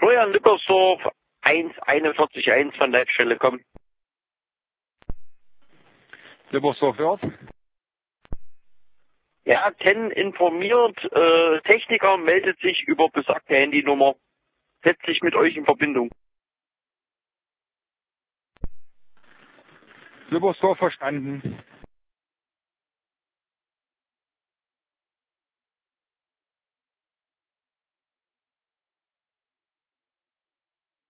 Florian Lippersdorf, 141 von Leitstelle, komm. Lippersdorf hört. Ja, TEN informiert, Techniker meldet sich über besagte Handynummer. Setzt sich mit euch in Verbindung. Lippersdorf verstanden.